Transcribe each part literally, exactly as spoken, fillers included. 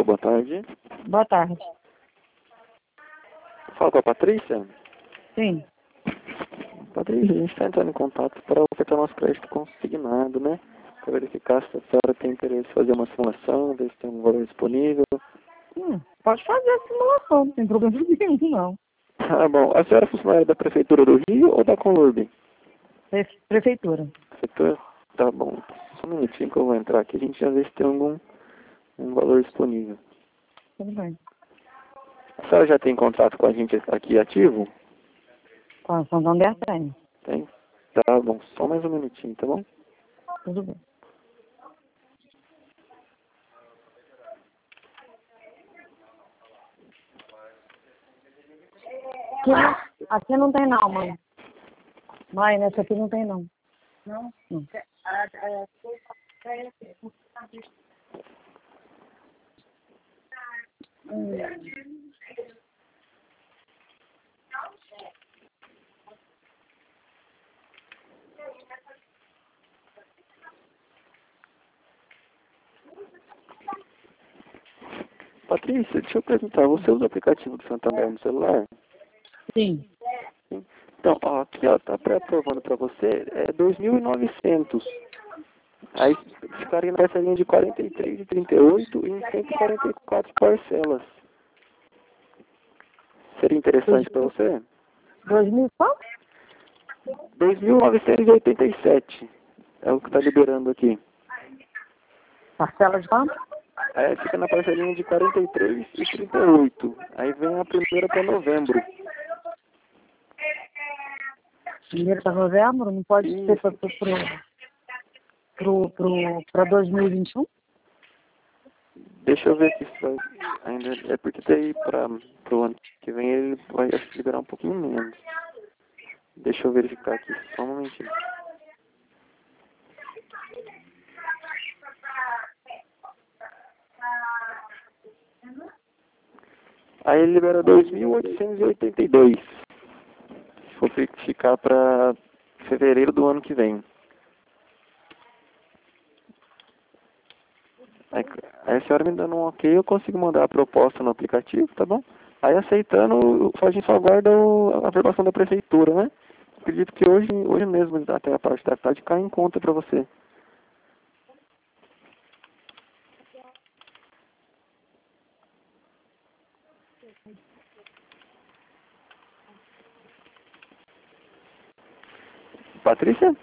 Alô, boa tarde. Boa tarde. Fala com a Patrícia? Sim. Patrícia, a gente está entrando em contato para ofertar nosso crédito consignado, né? Para verificar se a senhora tem interesse em fazer uma simulação, ver se tem um valor disponível. Hum, pode fazer a simulação, não tem problema nenhum, não. Ah, bom. A senhora é funcionária da Prefeitura do Rio ou da Conlurb? Pre- Prefeitura. Prefeitura? Tá bom. Só um minutinho que eu vou entrar aqui, a gente já vê se tem algum um valor disponível. Tudo bem. A senhora já tem contato com a gente aqui ativo? Com a Santander tem. Tem? Tá bom. Só mais um minutinho, tá bom? Tudo bem. Aqui não, aqui não tem não, mãe. Mãe, nessa aqui não tem não. Não? Não. Hum. Patrícia, deixa eu perguntar, você usa o aplicativo do Santander no celular? Sim. Sim. Então, ó, aqui ó, tá pré-aprovando para você, é dois mil e novecentos. Aí ficaria na parcelinha de quarenta e três e trinta e oito e em cento e quarenta e quatro parcelas. Seria interessante para você? Dois mil quanto? dois mil novecentos e oitenta e sete é o que está liberando aqui. Parcela de quanto? Aí fica na parcelinha de quarenta e três e trinta e oito. Aí vem a primeira para novembro. Primeiro para novembro? Não pode Isso. ser para pro, pro, pro, pro dois mil e vinte e um? Deixa eu ver aqui se vai ainda. É porque daí para o ano que vem ele vai acho que liberar um pouquinho menos. Deixa eu verificar aqui, só um momentinho. Aí ele libera dois mil oitocentos e oitenta e dois. Se for ficar para fevereiro do ano que vem. Aí, aí a senhora me dando um ok, eu consigo mandar a proposta no aplicativo, tá bom? Aí aceitando, a gente só aguarda o, a aprovação da prefeitura, né? Acredito que hoje, hoje mesmo, até a parte da tarde, cai em conta para você. Patrícia?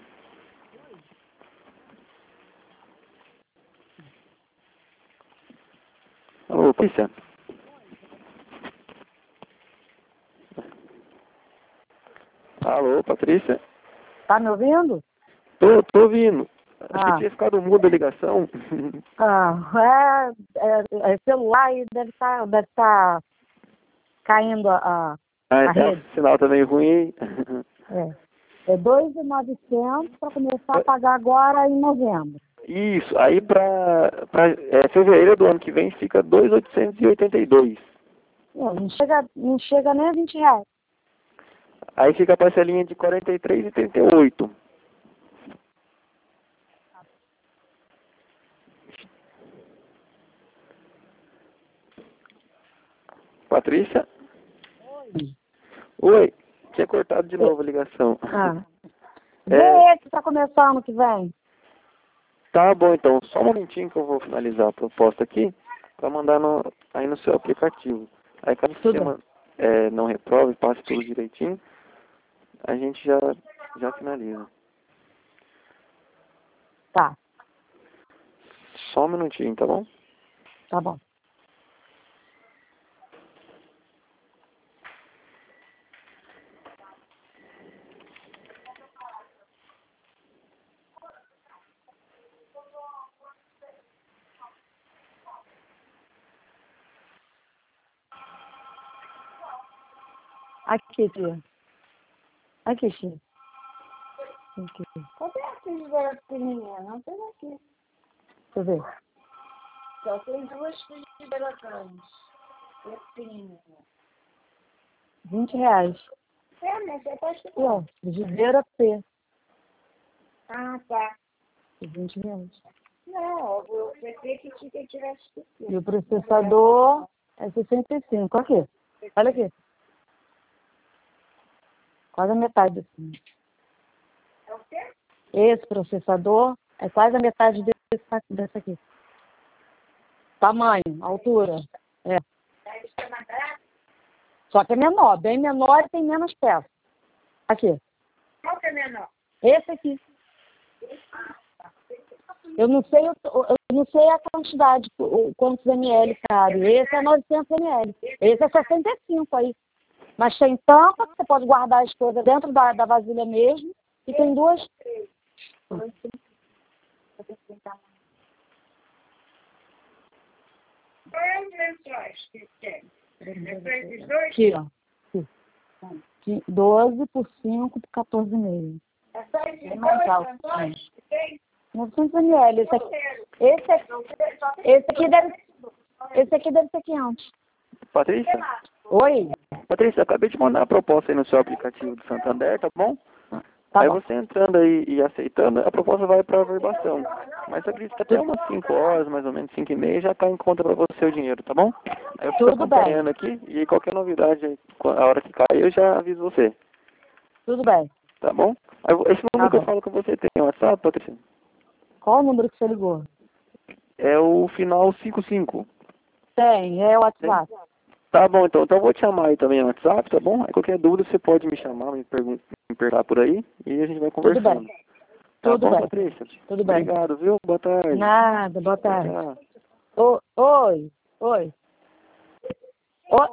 Alô, Patrícia? Alô, Patrícia? Tá me ouvindo? Tô, tô ouvindo. Acho que Ah. tinha ficado muda a ligação. Ah, é, é, é celular e deve estar deve tá caindo a, a, Ah, a é, rede. o sinal tá meio ruim. É, é dois mil e novecentos para começar a pagar agora em novembro. Isso, aí para é, fevereiro do ano que vem fica dois mil oitocentos e oitenta e dois. É, não, chega, não chega nem a vinte reais. Aí fica a parcelinha de quarenta e três e trinta e oito. Patrícia? Oi. Oi, tinha cortado de novo a ligação. Ah. É, Vê esse para começar ano que vem. tá bom, então, só um momentinho que eu vou finalizar a proposta aqui para mandar no, aí no seu aplicativo. Aí caso o Tudo sistema é, não reprove, passe tudo direitinho, a gente já, já finaliza. Tá, Só um minutinho, tá bom? tá bom. Aqui, tia. Aqui, tia. Aqui. Cadê aqueles garotos pequenininhos? Não tem aqui. Deixa eu ver. Só tem duas filhas garotões. E pequenininha. vinte reais. É, mas você tá escutando. Ó, Viveira P. Ah, tá. vinte reais. Não, eu pensei que tinha que tirar esquecido. E o processador é sessenta e cinco. Aqui. Olha aqui. Quase a metade assim. É o quê? Esse processador é quase a metade desse, desse aqui. Tamanho, altura. É. Aí está mais barato? Só que é menor, bem menor e tem menos peças. Aqui. Qual que é menor? Esse aqui. Eu não sei, eu, eu não sei a quantidade, o- quantos ml cabe. Esse é novecentos mililitros. Esse é sessenta e cinco aí. Mas tem tampa, que você pode guardar as coisas dentro da, da vasilha mesmo. E tem duas. Quais lençóis que tem? É para esses dois? Aqui, ó. Aqui. De doze por cinco por quatorze e meio. É só esses É mais dois alto. lençóis que tem? novecentos mililitros. Esse aqui, esse, aqui- esse aqui deve, esse aqui deve ser quinhentos. Patrícia? Oi? Patrícia, eu acabei de mandar a proposta aí no seu aplicativo do Santander, tá bom? Tá aí bom. você entrando aí e aceitando, a proposta vai para averbação. Mas eu acredito que até umas cinco horas, mais ou menos cinco e meia, já cai em conta para você o dinheiro, tá bom? Aí eu fico Tudo acompanhando aqui e qualquer novidade, aí, a hora que cair, eu já aviso você, Tudo bem. tá bom? Aí, esse número Tá que eu bom. falo com você tem WhatsApp, Patrícia? Qual o número que você ligou? É o final cinquenta e cinco. Tem, é o WhatsApp. Tá bom, então. Então eu vou te chamar aí também no WhatsApp, tá bom? Aí qualquer dúvida você pode me chamar, me, pergun me perguntar por aí e a gente vai Tudo conversando. bem. Tá Tudo bom, bem. Patrícia? Tudo bem. Obrigado, viu? Boa tarde. Nada, boa tarde. Tchau. Ô, oi, oi.